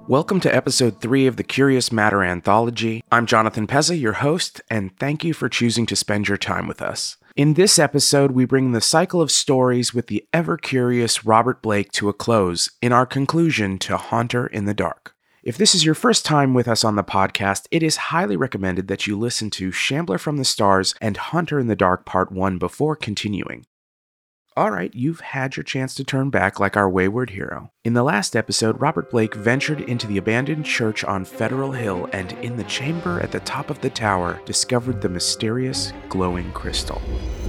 Welcome to episode 3 of the Curious Matter Anthology. I'm Jonathan Pezza, your host, and thank you for choosing to spend your time with us. In this episode, we bring the cycle of stories with the ever-curious Robert Blake to a close in our conclusion to Haunter in the Dark. If this is your first time with us on the podcast, it is highly recommended that you listen to Shambler from the Stars and Haunter in the Dark Part 1 before continuing. Alright, you've had your chance to turn back like our wayward hero. In the last episode, Robert Blake ventured into the abandoned church on Federal Hill and in the chamber at the top of the tower discovered the mysterious glowing crystal.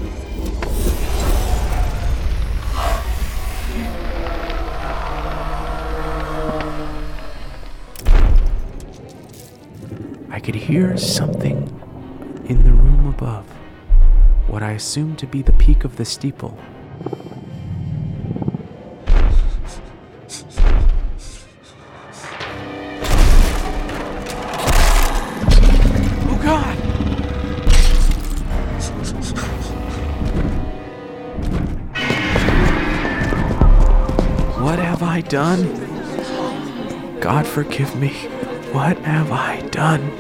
I could hear something in the room above, what I assumed to be the peak of the steeple. Oh God! What have I done? God forgive me. What have I done?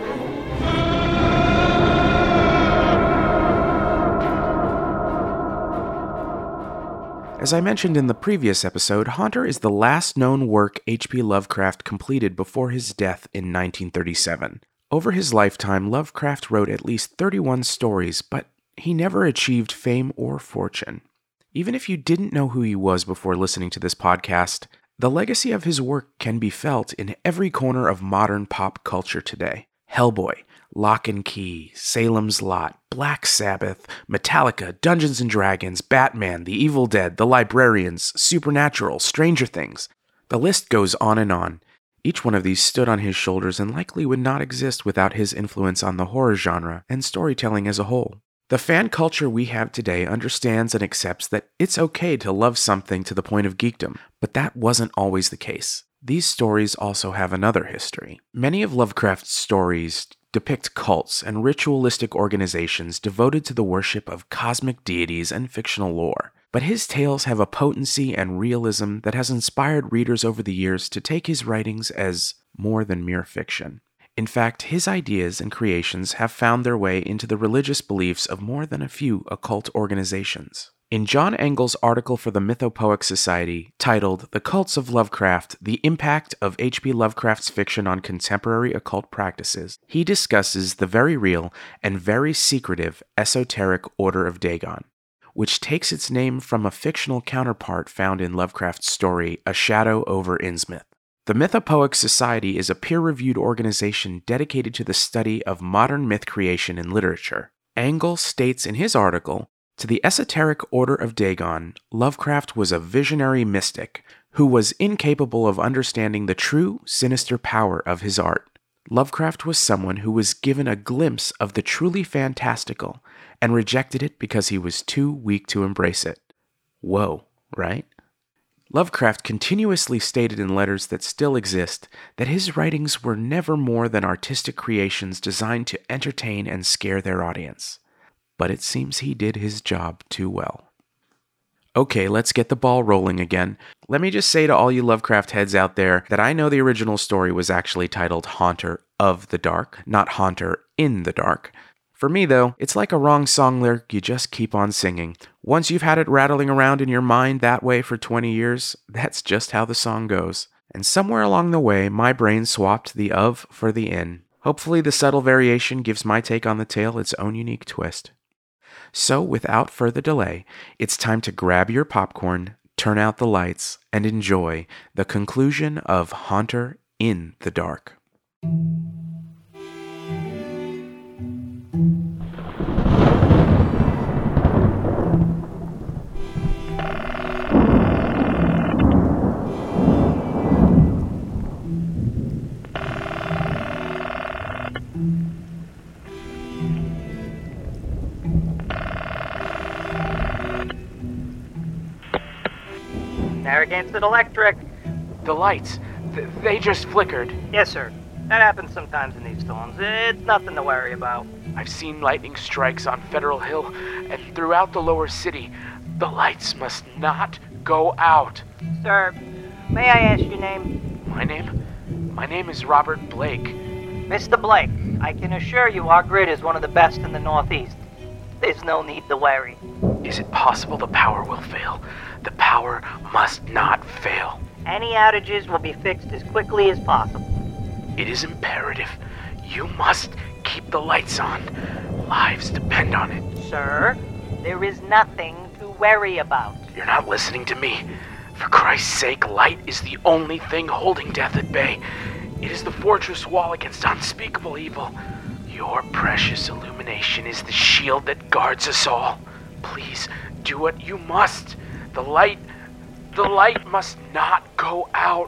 As I mentioned in the previous episode, Haunter is the last known work H.P. Lovecraft completed before his death in 1937. Over his lifetime, Lovecraft wrote at least 31 stories, but he never achieved fame or fortune. Even if you didn't know who he was before listening to this podcast, the legacy of his work can be felt in every corner of modern pop culture today. Hellboy, Lock and Key, Salem's Lot, Black Sabbath, Metallica, Dungeons & Dragons, Batman, The Evil Dead, The Librarians, Supernatural, Stranger Things. The list goes on and on. Each one of these stood on his shoulders and likely would not exist without his influence on the horror genre and storytelling as a whole. The fan culture we have today understands and accepts that it's okay to love something to the point of geekdom, but that wasn't always the case. These stories also have another history. Many of Lovecraft's stories depict cults and ritualistic organizations devoted to the worship of cosmic deities and fictional lore. But his tales have a potency and realism that has inspired readers over the years to take his writings as more than mere fiction. In fact, his ideas and creations have found their way into the religious beliefs of more than a few occult organizations. In John Engel's article for the Mythopoeic Society, titled The Cults of Lovecraft, The Impact of H.P. Lovecraft's Fiction on Contemporary Occult Practices, he discusses the very real and very secretive esoteric Order of Dagon, which takes its name from a fictional counterpart found in Lovecraft's story, A Shadow over Innsmouth. The Mythopoeic Society is a peer-reviewed organization dedicated to the study of modern myth creation in literature. Engel states in his article, to the esoteric Order of Dagon, Lovecraft was a visionary mystic who was incapable of understanding the true, sinister power of his art. Lovecraft was someone who was given a glimpse of the truly fantastical and rejected it because he was too weak to embrace it. Whoa, right? Lovecraft continuously stated in letters that still exist that his writings were never more than artistic creations designed to entertain and scare their audience. But it seems he did his job too well. Okay, let's get the ball rolling again. Let me just say to all you Lovecraft heads out there that I know the original story was actually titled Haunter of the Dark, not Haunter in the Dark. For me, though, it's like a wrong song lyric you just keep on singing. Once you've had it rattling around in your mind that way for 20 years, that's just how the song goes. And somewhere along the way, my brain swapped the of for the in. Hopefully the subtle variation gives my take on the tale its own unique twist. So, without further delay, it's time to grab your popcorn, turn out the lights, and enjoy the conclusion of Haunter in the Dark. Narragansett Electric. The lights, they just flickered. Yes, sir. That happens sometimes in these storms. It's nothing to worry about. I've seen lightning strikes on Federal Hill and throughout the lower city. The lights must not go out. Sir, may I ask your name? My name? My name is Robert Blake. Mr. Blake, I can assure you our grid is one of the best in the Northeast. There's no need to worry. Is it possible the power will fail? The power must not fail. Any outages will be fixed as quickly as possible. It is imperative. You must keep the lights on. Lives depend on it. Sir, there is nothing to worry about. You're not listening to me. For Christ's sake, light is the only thing holding death at bay. It is the fortress wall against unspeakable evil. Your precious illumination is the shield that guards us all. Please, do what you must. The light must not go out.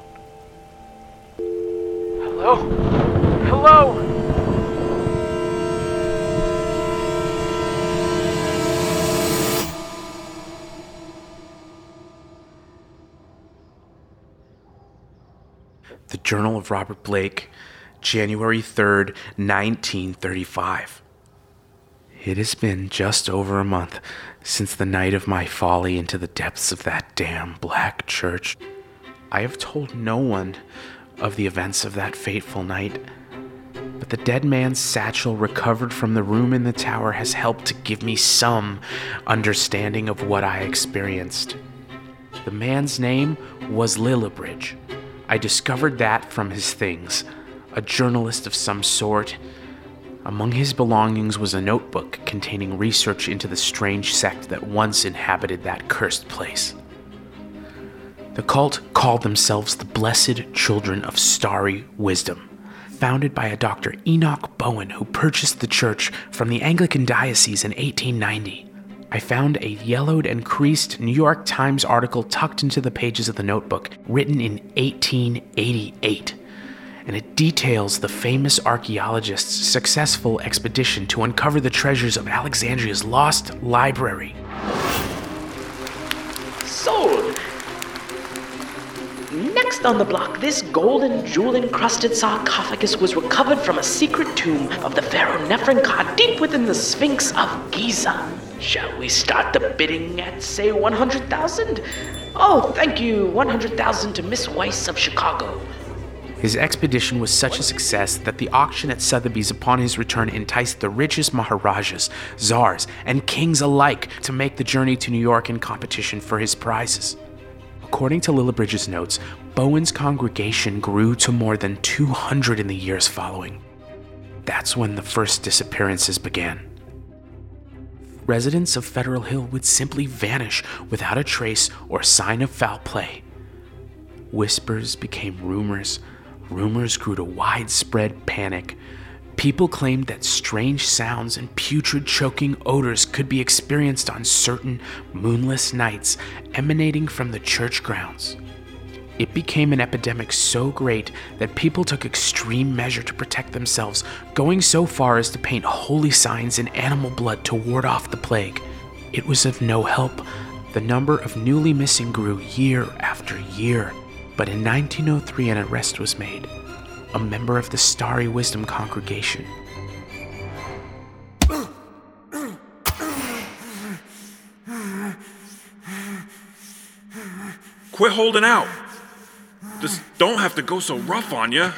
Hello? Hello? The Journal of Robert Blake, January 3rd, 1935. It has been just over a month since the night of my folly into the depths of that damn black church. I have told no one of the events of that fateful night, but the dead man's satchel recovered from the room in the tower has helped to give me some understanding of what I experienced. The man's name was Lillibridge. I discovered that from his things, a journalist of some sort. Among his belongings was a notebook containing research into the strange sect that once inhabited that cursed place. The cult called themselves the Blessed Children of Starry Wisdom, founded by a Dr. Enoch Bowen who purchased the church from the Anglican Diocese in 1890. I found a yellowed and creased New York Times article tucked into the pages of the notebook, written in 1888, and it details the famous archaeologist's successful expedition to uncover the treasures of Alexandria's lost library. Sold! Next on the block, this golden, jewel-encrusted sarcophagus was recovered from a secret tomb of the pharaoh Nefernkar deep within the Sphinx of Giza. Shall we start the bidding at, say, 100,000? Oh, thank you, 100,000 to Miss Weiss of Chicago. His expedition was such a success that the auction at Sotheby's upon his return enticed the richest Maharajas, Tsars, and kings alike to make the journey to New York in competition for his prizes. According to Lillibridge's notes, Bowen's congregation grew to more than 200 in the years following. That's when the first disappearances began. Residents of Federal Hill would simply vanish without a trace or sign of foul play. Whispers became rumors. Rumors grew to widespread panic. People claimed that strange sounds and putrid choking odors could be experienced on certain moonless nights emanating from the church grounds. It became an epidemic so great that people took extreme measure to protect themselves, going so far as to paint holy signs in animal blood to ward off the plague. It was of no help. The number of newly missing grew year after year, but in 1903 an arrest was made. A member of the Starry Wisdom congregation. Quit holding out. Just don't have to go so rough on you.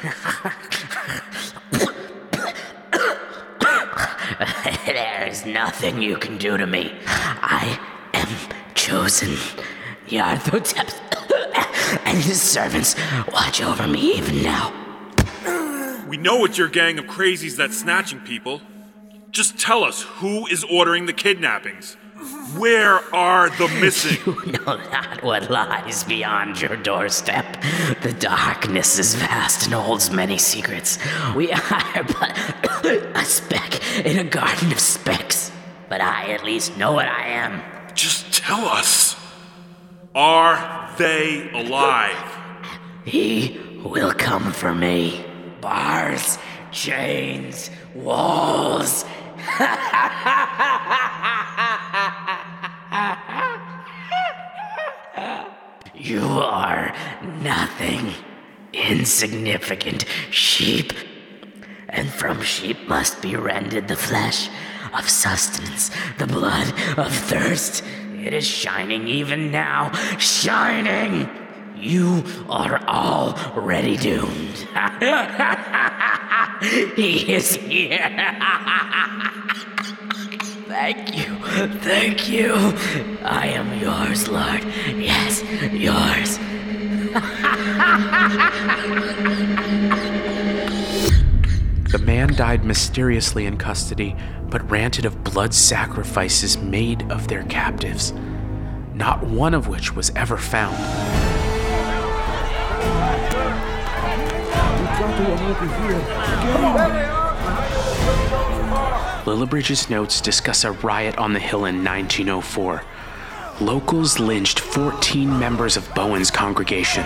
There's nothing you can do to me. I am chosen. Yarthotep and his servants watch over me even now. We know it's your gang of crazies that's snatching people. Just tell us who is ordering the kidnappings. Where are the missing? You know not what lies beyond your doorstep. The darkness is vast and holds many secrets. We are but a speck in a garden of specks. But I at least know what I am. Just tell us. Are they alive? He will come for me. Bars, chains, walls. You are nothing. Insignificant sheep. And from sheep must be rended the flesh of sustenance, the blood of thirst. It is shining even now, shining! You are already doomed. He is here. Thank you. I am yours, Lord. Yes, yours. The man died mysteriously in custody, but ranted of blood sacrifices made of their captives, not one of which was ever found. Lillibridge's notes discuss a riot on the hill in 1904. Locals lynched 14 members of Bowen's congregation.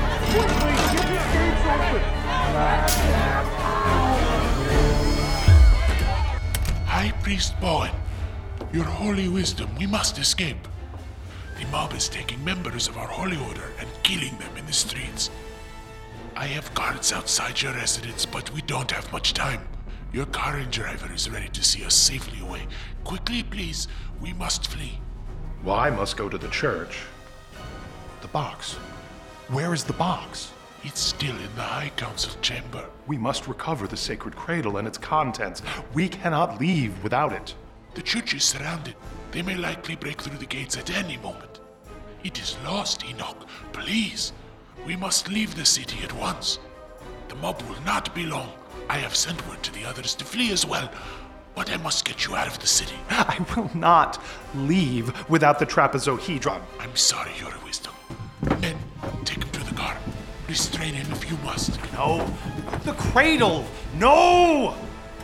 High Priest Bowen, your holy wisdom, we must escape. The mob is taking members of our holy order and killing them in the streets. I have guards outside your residence, but we don't have much time. Your car and driver is ready to see us safely away. Quickly, please. We must flee. Well, I must go to the church. The box. Where is the box? It's still in the High Council chamber. We must recover the sacred cradle and its contents. We cannot leave without it. The church is surrounded. They may likely break through the gates at any moment. It is lost, Enoch. Please. We must leave the city at once. The mob will not be long. I have sent word to the others to flee as well, but I must get you out of the city. I will not leave without the trapezohedron. I'm sorry, Your Wisdom. Men, take him to the car. Restrain him if you must. No. The cradle! No!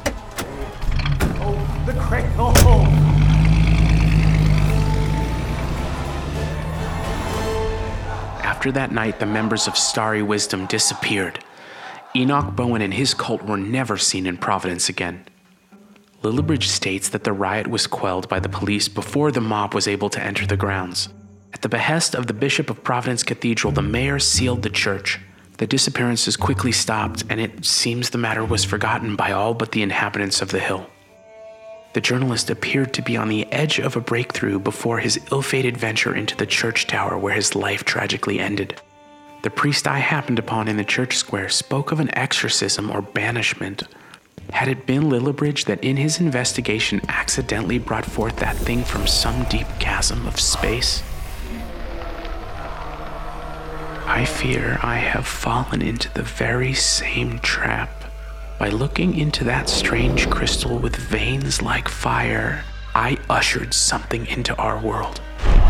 Oh, the cradle! After that night, the members of Starry Wisdom disappeared. Enoch Bowen and his cult were never seen in Providence again. Lillibridge states that the riot was quelled by the police before the mob was able to enter the grounds. At the behest of the Bishop of Providence Cathedral, the mayor sealed the church. The disappearances quickly stopped, and it seems the matter was forgotten by all but the inhabitants of the hill. The journalist appeared to be on the edge of a breakthrough before his ill-fated venture into the church tower where his life tragically ended. The priest I happened upon in the church square spoke of an exorcism or banishment. Had it been Lillibridge that in his investigation accidentally brought forth that thing from some deep chasm of space? I fear I have fallen into the very same trap. By looking into that strange crystal with veins like fire, I ushered something into our world.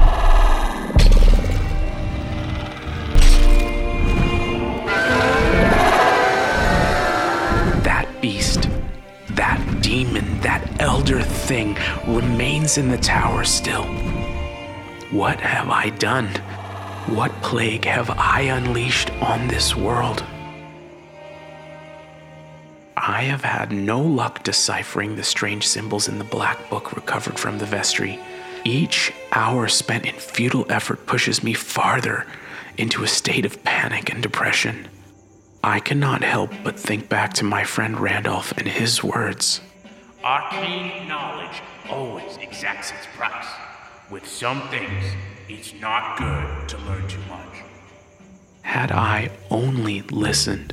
That beast, that demon, that elder thing remains in the tower still. What have I done? What plague have I unleashed on this world? I have had no luck deciphering the strange symbols in the black book recovered from the vestry. Each hour spent in futile effort pushes me farther into a state of panic and depression. I cannot help but think back to my friend Randolph and his words. Arcane knowledge always exacts its price. With some things, it's not good to learn too much. Had I only listened.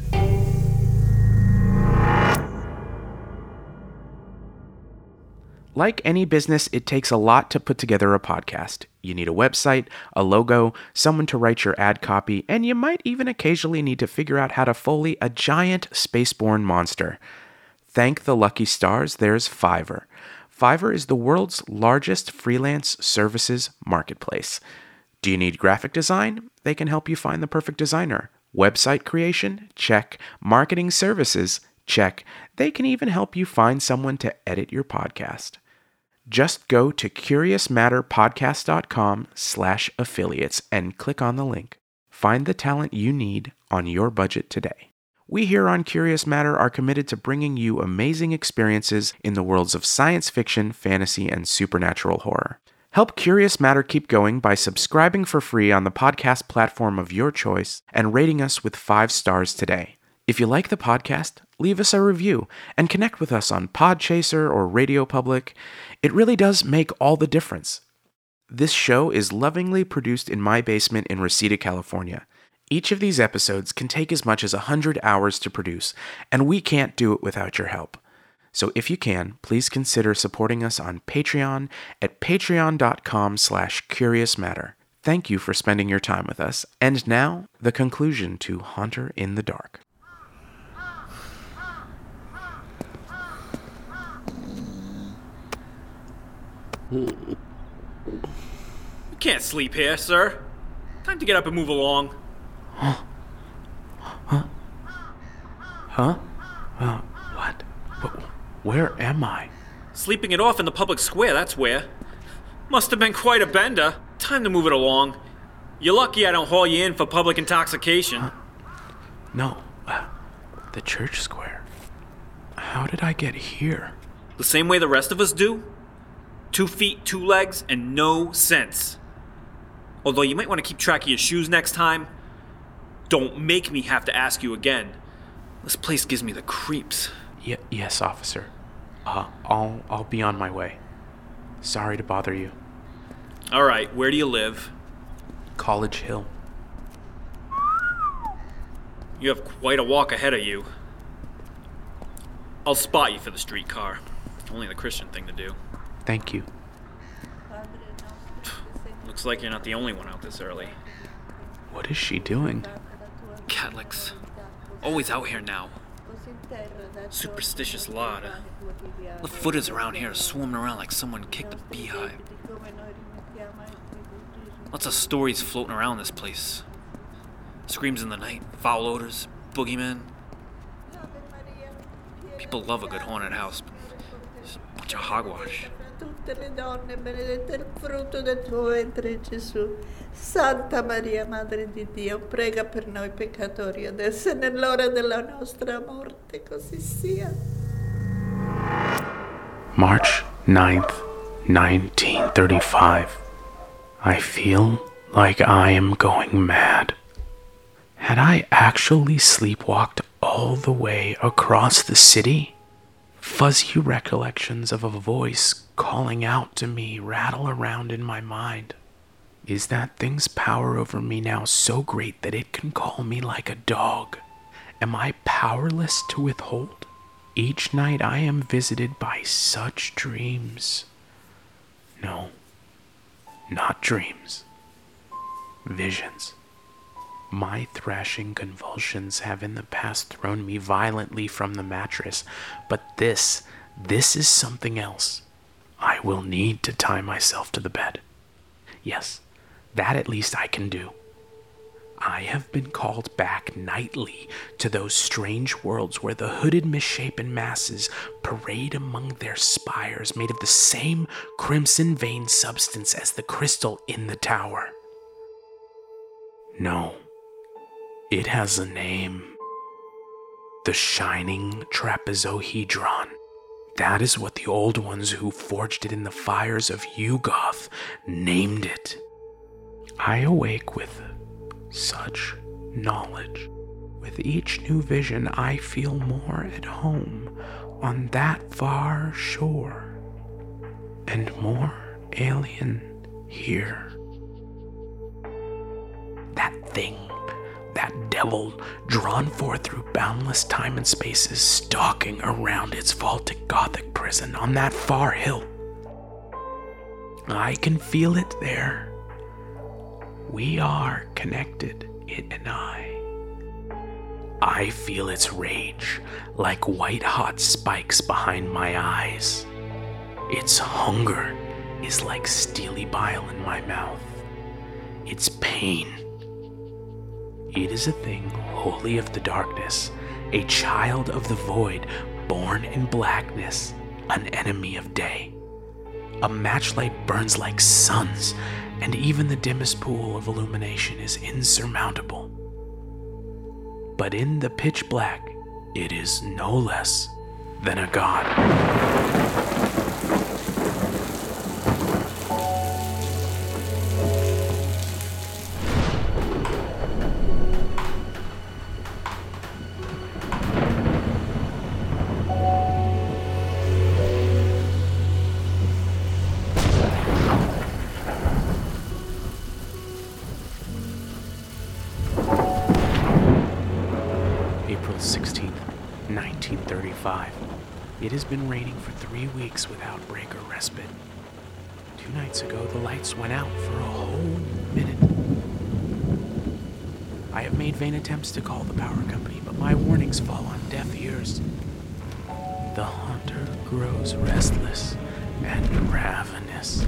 Like any business, it takes a lot to put together a podcast. You need a website, a logo, someone to write your ad copy, and you might even occasionally need to figure out how to Foley a giant spaceborne monster. Thank the lucky stars, there's Fiverr. Fiverr is the world's largest freelance services marketplace. Do you need graphic design? They can help you find the perfect designer. Website creation? Check. Marketing services? Check. They can even help you find someone to edit your podcast. Just go to curiousmatterpodcast.com/affiliates and click on the link. Find the talent you need on your budget today. We here on Curious Matter are committed to bringing you amazing experiences in the worlds of science fiction, fantasy, and supernatural horror. Help Curious Matter keep going by subscribing for free on the podcast platform of your choice and rating us with 5 stars today. If you like the podcast, leave us a review and connect with us on Podchaser or Radio Public. It really does make all the difference. This show is lovingly produced in my basement in Reseda, California. Each of these episodes can take as much as 100 hours to produce, and we can't do it without your help. So if you can, please consider supporting us on Patreon at patreon.com/curiousmatter. Thank you for spending your time with us. And now, the conclusion to Haunter in the Dark. You can't sleep here, sir. Time to get up and move along. What? Where am I? Sleeping it off in the public square, that's where. Must have been quite a bender. Time to move it along. You're lucky I don't haul you in for public intoxication. No, the church square. How did I get here? The same way the rest of us do? 2 feet, 2 legs, and no sense. Although you might want to keep track of your shoes next time. Don't make me have to ask you again. This place gives me the creeps. Yes, officer. I'll be on my way. Sorry to bother you. All right, where do you live? College Hill. You have quite a walk ahead of you. I'll spot you for the streetcar. Only the Christian thing to do. Thank you. Looks like you're not the only one out this early. What is she doing? Catholics. Always out here now. Superstitious lot. The footers around here are swarming around like someone kicked a beehive. Lots of stories floating around this place. Screams in the night, foul odors, boogeymen. People love a good haunted house. It's a bunch of hogwash. Tutte le donne, benedetto il frutto del tuo ventre, Gesù. Santa Maria, Madre di Dio, prega per noi peccatori adesso e nell'ora della nostra morte, così sia. March 9th, 1935. I feel like I am going mad. Had I actually sleepwalked all the way across the city? Fuzzy recollections of a voice calling out to me rattle around in my mind. Is that thing's power over me now so great that it can call me like a dog? Am I powerless to withhold? Each night I am visited by such dreams. No, not dreams. Visions. My thrashing convulsions have in the past thrown me violently from the mattress, but this is something else. I will need to tie myself to the bed. Yes, that at least I can do. I have been called back nightly to those strange worlds where the hooded misshapen masses parade among their spires made of the same crimson veined substance as the crystal in the tower. No, it has a name. The Shining Trapezohedron. That is what the old ones who forged it in the fires of Yugoth named it. I awake with such knowledge. With each new vision, I feel more at home on that far shore, and more alien here. That thing, that devil, drawn forth through boundless time and spaces, stalking around its vaulted Gothic prison on that far hill. I can feel it there. We are connected, it and I. I feel its rage like white-hot spikes behind my eyes. Its hunger is like steely bile in my mouth. Its pain. It is a thing wholly of the darkness, a child of the void, born in blackness, an enemy of day. A matchlight burns like suns, and even the dimmest pool of illumination is insurmountable. But in the pitch black, it is no less than a god. 5. It has been raining for 3 weeks without break or respite. 2 nights ago, the lights went out for a whole minute. I have made vain attempts to call the power company, but my warnings fall on deaf ears. The haunter grows restless and ravenous.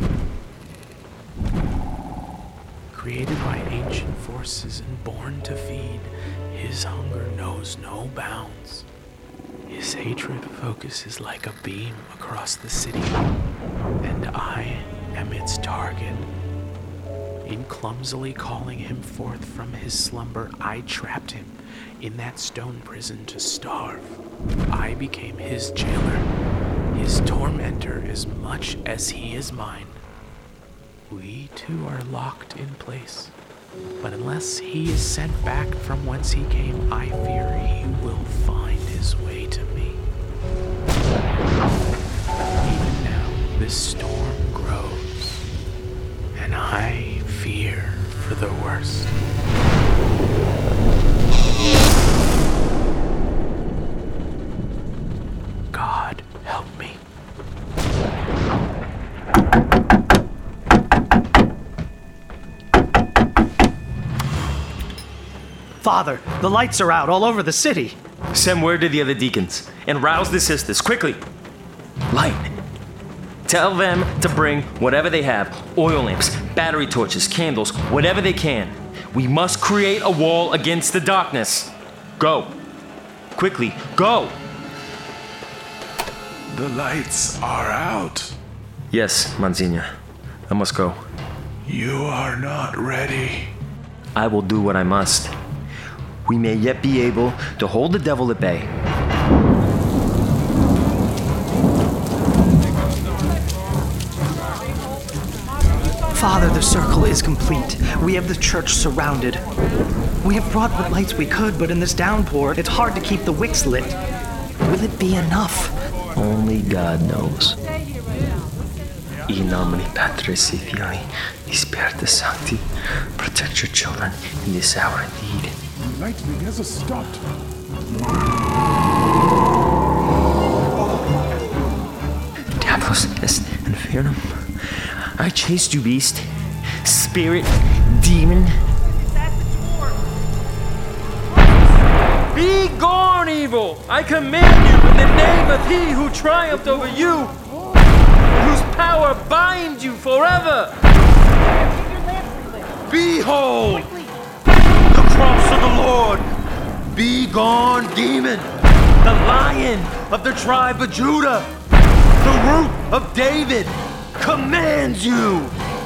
Created by ancient forces and born to feed, his hunger knows no bounds. His hatred focuses like a beam across the city, and I am its target. In clumsily calling him forth from his slumber, I trapped him in that stone prison to starve. I became his jailer, his tormentor as much as he is mine. We two are locked in place, but unless he is sent back from whence he came, I fear he will find his way to me. Even now, this storm grows, and I fear for the worst. God help me. Father, the lights are out all over the city. Send word to the other deacons and rouse the sisters quickly. Light. Tell them to bring whatever they have. Oil lamps, battery torches, candles, whatever they can. We must create a wall against the darkness. Go. Quickly, go. The lights are out. Yes, Monsignor. I must go. You are not ready. I will do what I must. We may yet be able to hold the devil at bay. Father, the circle is complete. We have the church surrounded. We have brought what lights we could, but in this downpour, it's hard to keep the wicks lit. Will it be enough? Only God knows. In nomine Patris et Filii, et Spiritus Sancti, protect your children in this hour indeed. Lightning has stopped. Diablos est infernum. I chased you, beast. Spirit, demon. Be gone, evil! I command you in the name of he who triumphed over you, whose power binds you forever. Behold! The cross of the Lord! Be gone, demon! The Lion of the tribe of Judah! The Root of David commands you!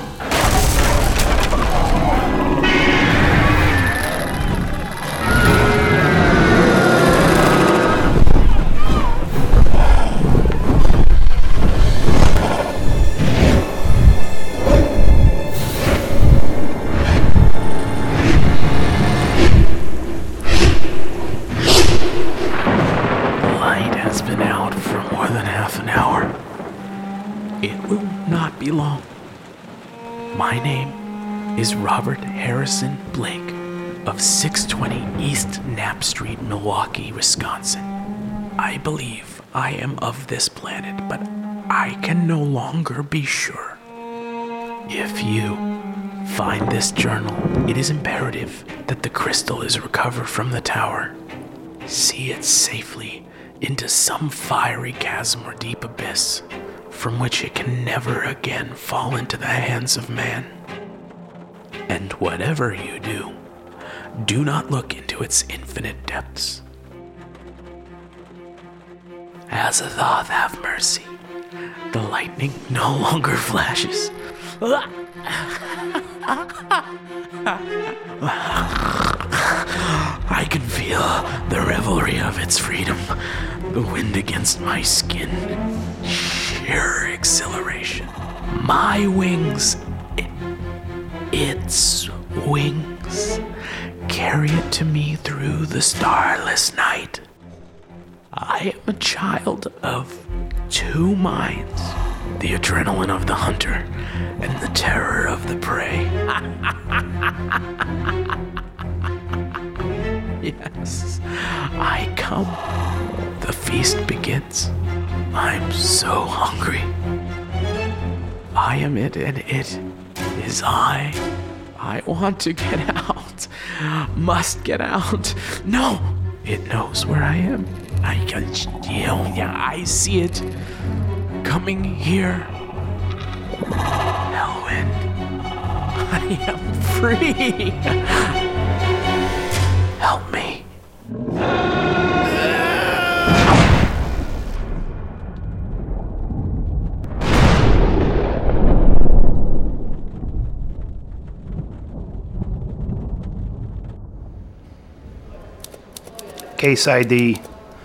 Long. My name is Robert Harrison Blake of 620 East Knapp Street, Milwaukee, Wisconsin. I believe I am of this planet, but I can no longer be sure. If you find this journal, it is imperative that the crystal is recovered from the tower. See it safely into some fiery chasm or deep abyss, from which it can never again fall into the hands of man. And whatever you do, do not look into its infinite depths. Azathoth, have mercy. The lightning no longer flashes. I can feel the revelry of its freedom, the wind against my skin. Sheer exhilaration. My wings, its wings, carry it to me through the starless night. I am a child of two minds, the adrenaline of the hunter and the terror of the prey. Yes, I come, the feast begins. I'm so hungry. I am it, and it is I. I want to get out. Must get out. No! It knows where I am. I see it. Coming here. Elwyn. I am free. Help me. Case ID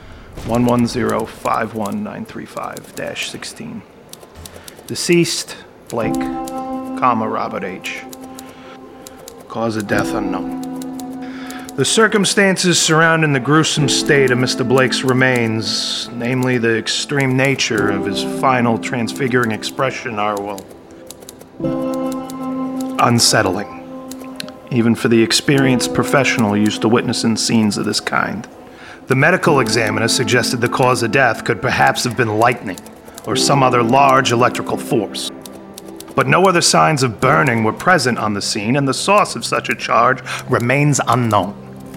11051935-16. Deceased, Blake, Robert H. Cause of death unknown. The circumstances surrounding the gruesome state of Mr. Blake's remains, namely the extreme nature of his final transfiguring expression, are, well, unsettling, even for the experienced professional used to witnessing scenes of this kind. The medical examiner suggested the cause of death could perhaps have been lightning or some other large electrical force. But no other signs of burning were present on the scene, and the source of such a charge remains unknown.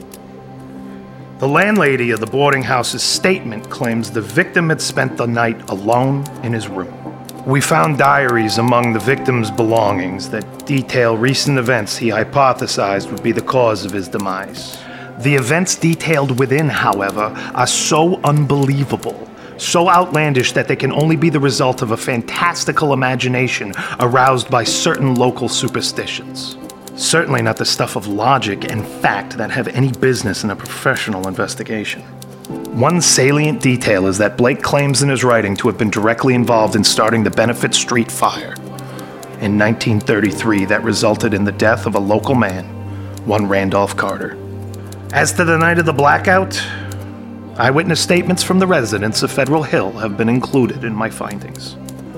The landlady of the boarding house's statement claims the victim had spent the night alone in his room. We found diaries among the victim's belongings that detail recent events he hypothesized would be the cause of his demise. The events detailed within, however, are so unbelievable, so outlandish that they can only be the result of a fantastical imagination aroused by certain local superstitions. Certainly not the stuff of logic and fact that have any business in a professional investigation. One salient detail is that Blake claims in his writing to have been directly involved in starting the Benefit Street fire in 1933 that resulted in the death of a local man, one Randolph Carter. As to the night of the blackout, eyewitness statements from the residents of Federal Hill have been included in my findings.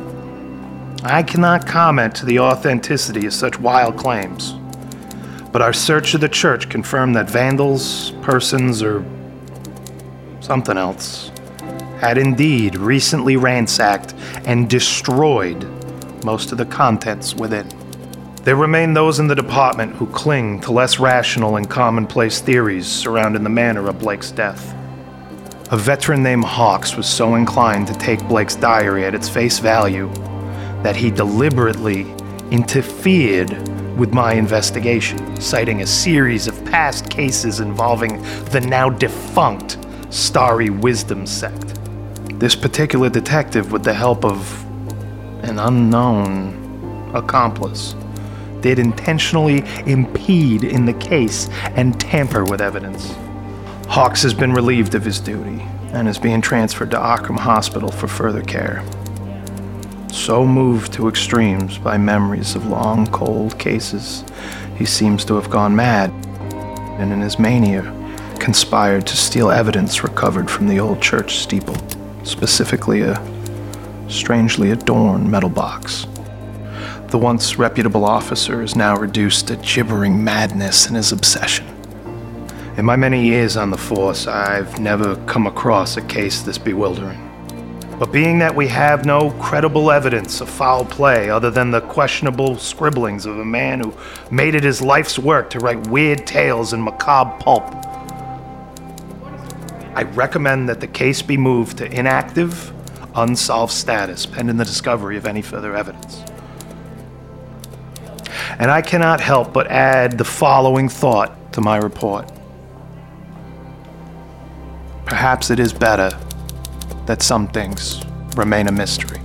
I cannot comment to the authenticity of such wild claims, but our search of the church confirmed that vandals, persons, or something else had indeed recently ransacked and destroyed most of the contents within. There remain those in the department who cling to less rational and commonplace theories surrounding the manner of Blake's death. A veteran named Hawks was so inclined to take Blake's diary at its face value that he deliberately interfered with my investigation, citing a series of past cases involving the now defunct Starry Wisdom sect. This particular detective, with the help of an unknown accomplice, did intentionally impede in the case and tamper with evidence. Hawks has been relieved of his duty and is being transferred to Arkham Hospital for further care. So moved to extremes by memories of long, cold cases, he seems to have gone mad, and in his mania, conspired to steal evidence recovered from the old church steeple, specifically a strangely adorned metal box. The once reputable officer is now reduced to gibbering madness in his obsession. In my many years on the force, I've never come across a case this bewildering. But being that we have no credible evidence of foul play other than the questionable scribblings of a man who made it his life's work to write weird tales in macabre pulp, I recommend that the case be moved to inactive, unsolved status pending the discovery of any further evidence. And I cannot help but add the following thought to my report. Perhaps it is better that some things remain a mystery.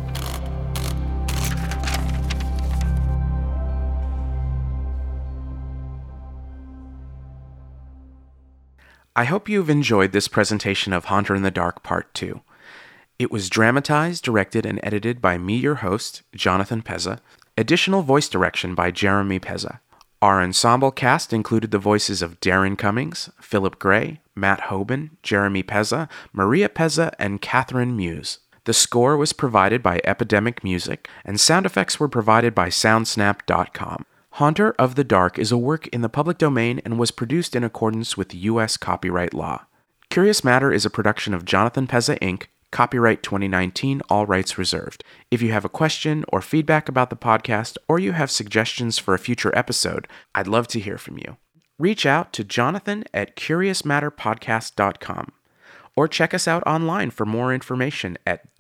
I hope you've enjoyed this presentation of Haunter in the Dark Part 2. It was dramatized, directed, and edited by me, your host, Jonathan Pezza. Additional voice direction by Jeremy Pezza. Our ensemble cast included the voices of Darren Cummings, Philip Gray, Matt Hoban, Jeremy Pezza, Maria Pezza, and Catherine Muse. The score was provided by Epidemic Music, and sound effects were provided by Soundsnap.com. Haunter of the Dark is a work in the public domain and was produced in accordance with U.S. copyright law. Curious Matter is a production of Jonathan Pezza, Inc., copyright 2019, all rights reserved. If you have a question or feedback about the podcast, or you have suggestions for a future episode, I'd love to hear from you. Reach out to jonathan@curiousmatterpodcast.com, or check us out online for more information at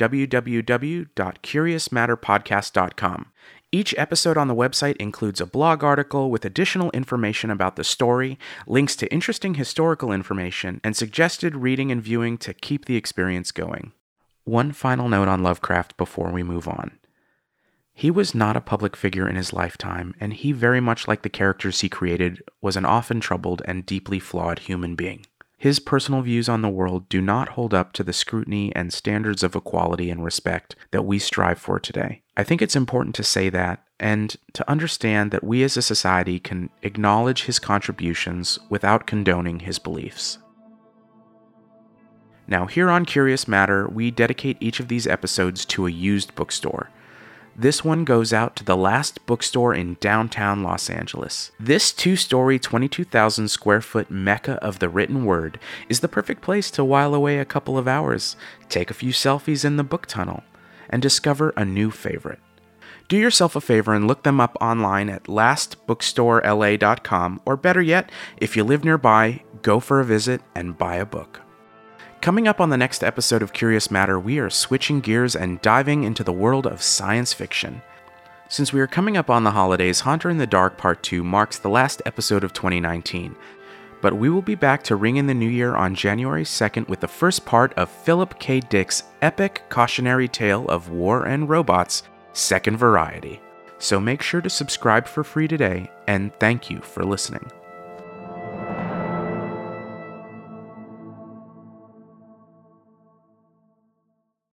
www.curiousmatterpodcast.com. Each episode on the website includes a blog article with additional information about the story, links to interesting historical information, and suggested reading and viewing to keep the experience going. One final note on Lovecraft before we move on. He was not a public figure in his lifetime, and he, very much like the characters he created, was an often troubled and deeply flawed human being. His personal views on the world do not hold up to the scrutiny and standards of equality and respect that we strive for today. I think it's important to say that, and to understand that we as a society can acknowledge his contributions without condoning his beliefs. Now, here on Curious Matter, we dedicate each of these episodes to a used bookstore. This one goes out to the Last Bookstore in downtown Los Angeles. This 2-story, 22,000 square foot mecca of the written word is the perfect place to while away a couple of hours, take a few selfies in the book tunnel, and discover a new favorite. Do yourself a favor and look them up online at lastbookstoreLA.com, or better yet, if you live nearby, go for a visit and buy a book. Coming up on the next episode of Curious Matter, we are switching gears and diving into the world of science fiction. Since we are coming up on the holidays, Haunter in the Dark Part 2 marks the last episode of 2019. But we will be back to ring in the new year on January 2nd with the first part of Philip K. Dick's epic cautionary tale of war and robots, Second Variety. So make sure to subscribe for free today, and thank you for listening.